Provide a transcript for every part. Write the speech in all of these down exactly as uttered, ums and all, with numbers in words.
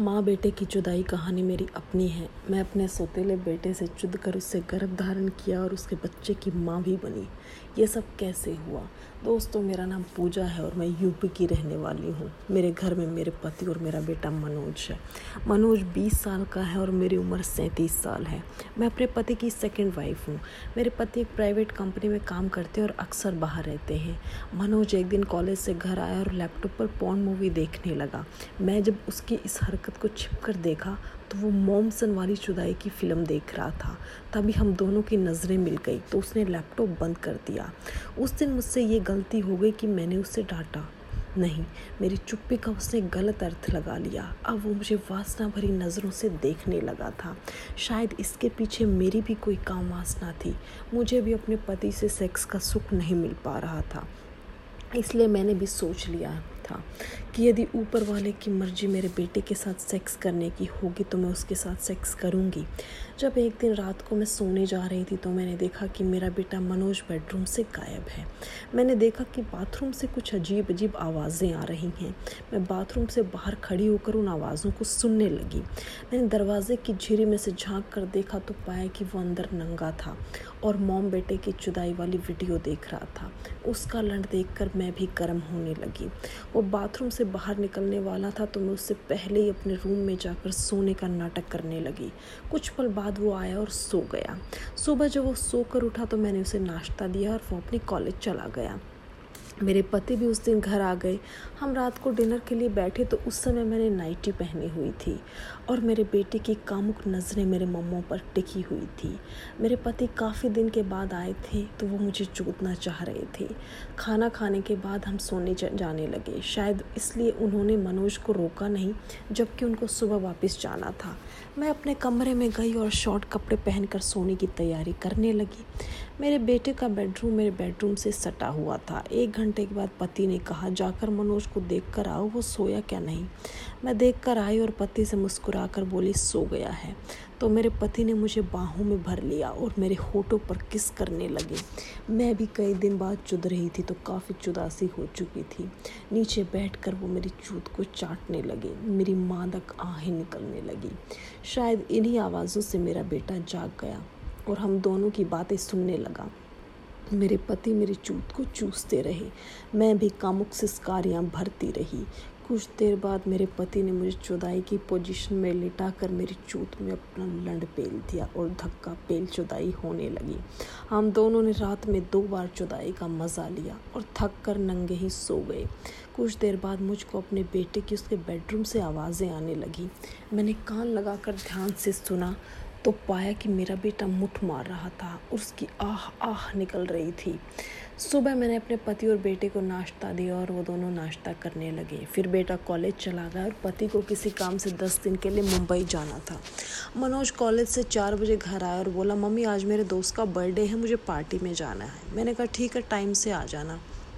माँ बेटे की जुदाई कहानी मेरी अपनी है। मैं अपने सौतेले बेटे से जुद कर उससे गर्भ धारण किया और उसके बच्चे की माँ भी बनी। ये सब कैसे हुआ? दोस्तों, मेरा नाम पूजा है और मैं यूपी की रहने वाली हूँ। मेरे घर में मेरे पति और मेरा बेटा मनोज है। मनोज बीस साल का है और मेरी उम्र सैंतीस साल है। मैं अपने पति की सेकंड वाइफ हूँ। मेरे पति एक प्राइवेट कंपनी में काम करते हैं और अक्सर बाहर रहते हैं। मनोज एक दिन कॉलेज से घर आया और लैपटॉप पर पॉर्न मूवी देखने लगा। मैं जब उसकी इस हरकत को छिप कर देखा तो वो मॉमसन वाली जुदाई की फिल्म देख रहा था। तभी हम दोनों की नज़रें मिल गई तो उसने लैपटॉप बंद कर दिया। उस दिन मुझसे ये गलती हो गई कि मैंने उसे डांटा नहीं। मेरी चुप्पी का उसने गलत अर्थ लगा लिया। अब वो मुझे वासना भरी नज़रों से देखने लगा था। शायद इसके पीछे मेरी भी कोई काम वासना थी। मुझे भी अपने पति से सेक्स का सुख नहीं मिल पा रहा था, इसलिए मैंने भी सोच लिया था कि यदि ऊपर वाले की मर्जी मेरे बेटे के साथ सेक्स करने की होगी तो मैं उसके साथ सेक्स करूंगी। जब एक दिन रात को मैं सोने जा रही थी तो मैंने देखा कि मेरा बेटा मनोज बेडरूम से गायब है। मैंने देखा कि बाथरूम से कुछ अजीब अजीब आवाज़ें आ रही हैं। मैं बाथरूम से बाहर खड़ी होकर उन आवाज़ों को सुनने लगी। मैंने दरवाजे की झिरी में से झांक कर देखा तो पाया कि वो अंदर नंगा था और मॉम बेटे की जुदाई वाली वीडियो देख रहा था। उसका लंड देखकर मैं भी गर्म होने लगी। वो बाथरूम से बाहर निकलने वाला था तो मैं उससे पहले ही अपने रूम में जाकर सोने का नाटक करने लगी। कुछ पल बाद वो आया और सो गया। सुबह जब वो सोकर उठा तो मैंने उसे नाश्ता दिया और वो अपने कॉलेज चला गया। मेरे पति भी उस दिन घर आ गए। हम रात को डिनर के लिए बैठे तो उस समय मैंने नाइटी पहनी हुई थी और मेरे बेटे की कामुक नज़रें मेरे मम्मों पर टिकी हुई थी। मेरे पति काफ़ी दिन के बाद आए थे तो वो मुझे चूतना चाह रहे थे। खाना खाने के बाद हम सोने जाने लगे। शायद इसलिए उन्होंने मनोज को रोका नहीं, जबकि उनको सुबह वापस जाना था। मैं अपने कमरे में गई और शॉर्ट कपड़े पहनकर सोने की तैयारी करने लगी। मेरे बेटे का बेडरूम मेरे बेडरूम से सटा हुआ था। एक घंटे के बाद पति ने कहा, जाकर मनोज को देख कर आओ, वो सोया क्या नहीं। मैं देख कर आई और पति से मुस्कुरा कर बोली, सो गया है। तो मेरे पति ने मुझे बाहों में भर लिया और मेरे होठों पर किस करने लगे। मैं भी कई दिन बाद चुद रही थी तो काफ़ी चुदासी हो चुकी थी। नीचे बैठकर वो मेरी चूत को चाटने लगे। मेरी मादक आहें निकलने लगी। शायद इन्हीं आवाज़ों से मेरा बेटा जाग गया और हम दोनों की बातें सुनने लगा। मेरे पति मेरी चूत को चूसते रहे। मैं भी कामुक सिसकारियाँ भरती रही। कुछ देर बाद मेरे पति ने मुझे चुदाई की पोजीशन में लिटाकर मेरी चूत में अपना लंड पेल दिया और धक्का पेल चुदाई होने लगी। हम दोनों ने रात में दो बार चुदाई का मज़ा लिया और थक कर नंगे ही सो गए। कुछ देर बाद मुझको अपने बेटे की उसके बेडरूम से आवाज़ें आने लगी। मैंने कान लगाकर ध्यान से सुना तो पाया कि मेरा बेटा मुठ मार रहा था और उसकी आह आह निकल रही थी। सुबह मैंने अपने पति और बेटे को नाश्ता दिया और वो दोनों नाश्ता करने लगे। फिर बेटा कॉलेज चला गया और पति को किसी काम से दस दिन के लिए मुंबई जाना था। मनोज कॉलेज से चार बजे घर आया और बोला, मम्मी आज मेरे दोस्त का बर्थडे है, मुझे पार्टी में जाना है। मैंने कहा ठीक है, टाइम से आ जाना।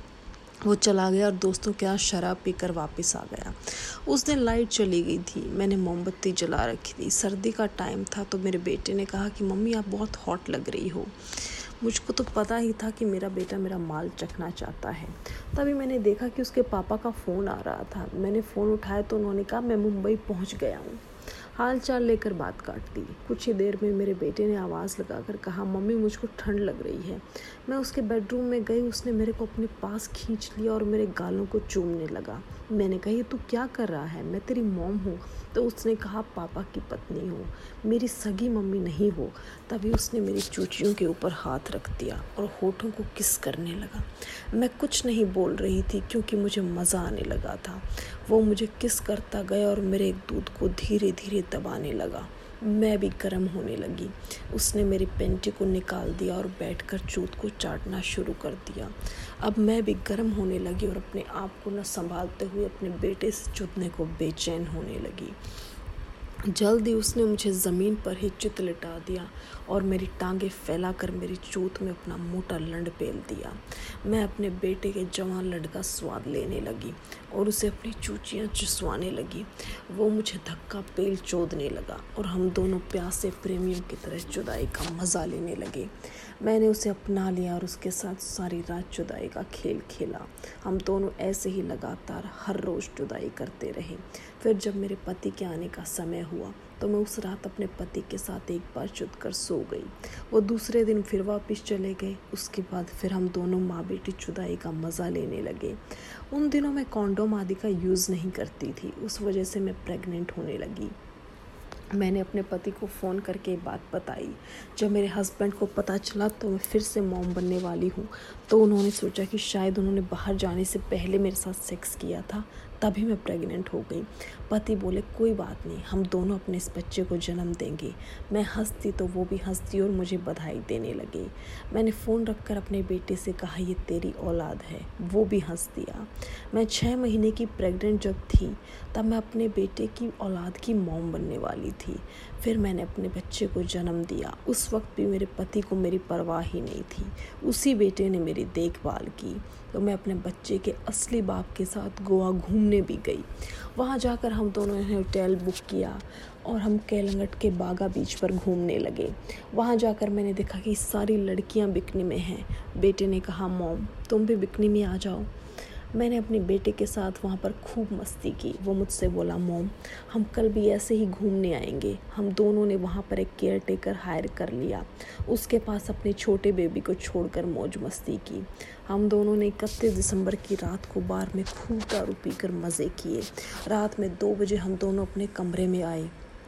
वो चला गया और दोस्तों के यहाँ शराब पीकर वापस आ गया। उस दिन लाइट चली गई थी। मैंने मोमबत्ती जला रखी थी। सर्दी का टाइम था तो मेरे बेटे ने कहा कि मम्मी आप बहुत हॉट लग रही हो। मुझको तो पता ही था कि मेरा बेटा मेरा माल चखना चाहता है। तभी मैंने देखा कि उसके पापा का फ़ोन आ रहा था। मैंने फ़ोन उठाया तो उन्होंने कहा, मैं मुंबई पहुँच गया हूँ। हाल चाल लेकर बात काट दी। कुछ ही देर में मेरे बेटे ने आवाज़ लगाकर कहा, मम्मी मुझको ठंड लग रही है। मैं उसके बेडरूम में गई। उसने मेरे को अपने पास खींच लिया और मेरे गालों को चूमने लगा। मैंने कहा, ये तू क्या कर रहा है? मैं तेरी मॉम हूँ। तो उसने कहा, पापा की पत्नी हो, मेरी सगी मम्मी नहीं हो। तभी उसने मेरी चूचियों के ऊपर हाथ रख दिया और होठों को किस करने लगा। मैं कुछ नहीं बोल रही थी क्योंकि मुझे मज़ा आने लगा था। वो मुझे किस करता गया और मेरे एक दूध को धीरे धीरे दबाने लगा। मैं भी गर्म होने लगी। उसने मेरी पेंटी को निकाल दिया और बैठकर चूत को चाटना शुरू कर दिया। अब मैं भी गर्म होने लगी और अपने आप को न संभालते हुए अपने बेटे से चुदने को बेचैन होने लगी। जल्दी उसने मुझे ज़मीन पर ही चित लिटा दिया और मेरी टांगें फैलाकर मेरी चूत में अपना मोटा लंड पेल दिया। मैं अपने बेटे के जवान लंड का स्वाद लेने लगी और उसे अपनी चूचियाँ चुसवाने लगी। वो मुझे धक्का पेल चोदने लगा और हम दोनों प्यासे प्रेमियों की तरह जुदाई का मज़ा लेने लगे। मैंने उसे अपना लिया और उसके साथ सारी रात जुदाई का खेल खेला। हम दोनों ऐसे ही लगातार हर रोज़ जुदाई करते रहे। फिर जब मेरे पति के आने का समय हुआ तो मैं उस रात अपने पति के साथ एक बार जुद कर सो गई। वो दूसरे दिन फिर वापस चले गए। उसके बाद फिर हम दोनों माँ बेटी जुदाई का मज़ा लेने लगे। उन दिनों मैं कॉन्डोम आदि का यूज़ नहीं करती थी, उस वजह से मैं प्रेग्नेंट होने लगी। मैंने अपने पति को फ़ोन करके बात बताई। जब मेरे हस्बैंड को पता चला तो मैं फिर से मॉम बनने वाली हूँ, तो उन्होंने सोचा कि शायद उन्होंने बाहर जाने से पहले मेरे साथ सेक्स किया था, तभी मैं प्रेग्नेंट हो गई। पति बोले कोई बात नहीं, हम दोनों अपने इस बच्चे को जन्म देंगे। मैं हंसती तो वो भी हंसती और मुझे बधाई देने लगे। मैंने फ़ोन रखकर अपने बेटे से कहा ये तेरी औलाद है, वो भी हंस दिया। मैं छः महीने की प्रेग्नेंट जब थी तब मैं अपने बेटे की औलाद की मॉम बनने वाली थी। फिर मैंने अपने बच्चे को जन्म दिया। उस वक्त भी मेरे पति को मेरी परवाह ही नहीं थी, उसी बेटे ने मेरी देखभाल की। तो मैं अपने बच्चे के असली बाप के साथ गोवा घूमने भी गई। वहाँ जाकर हम दोनों ने होटल बुक किया और हम केलंगट के बागा बीच पर घूमने लगे। वहाँ जाकर मैंने देखा कि सारी लड़कियाँ बिकनी में हैं। बेटे ने कहा मॉम तुम भी बिकनी में आ जाओ। मैंने अपने बेटे के साथ वहाँ पर खूब मस्ती की। वो मुझसे बोला मॉम हम कल भी ऐसे ही घूमने आएंगे। हम दोनों ने वहाँ पर एक केयर टेकर हायर कर लिया। उसके पास अपने छोटे बेबी को छोड़कर मौज मस्ती की। हम दोनों ने इकतीस दिसंबर की रात को बार में खूब दारू पीकर मज़े किए। रात में दो बजे हम दोनों अपने कमरे में आए।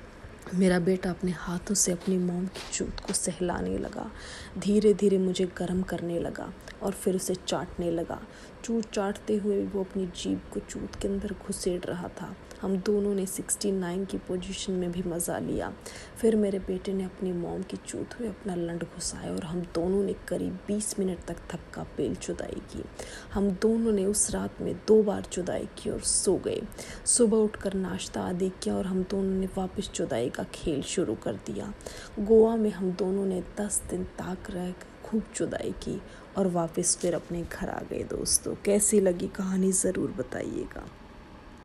मेरा बेटा अपने हाथों से अपनी मॉम की चूत को सहलाने लगा, धीरे धीरे मुझे गर्म करने लगा और फिर उसे चाटने लगा। चूत चाटते हुए वो अपनी जीभ को चूत के अंदर घुसेड़ रहा था। हम दोनों ने उनहत्तर की पोजीशन में भी मज़ा लिया। फिर मेरे बेटे ने अपनी मॉम की चूत में अपना लंड घुसाया और हम दोनों ने करीब बीस मिनट तक थक्का पेल जुदाई की। हम दोनों ने उस रात में दो बार जुदाई की और सो गए। सुबह उठकर नाश्ता आदि किया और हम दोनों ने वापस जुदाई का खेल शुरू कर दिया। गोवा में हम दोनों ने दस दिन तक रह खूब जुदाई की और वापस फिर अपने घर आ गए। दोस्तों कैसी लगी कहानी ज़रूर बताइएगा।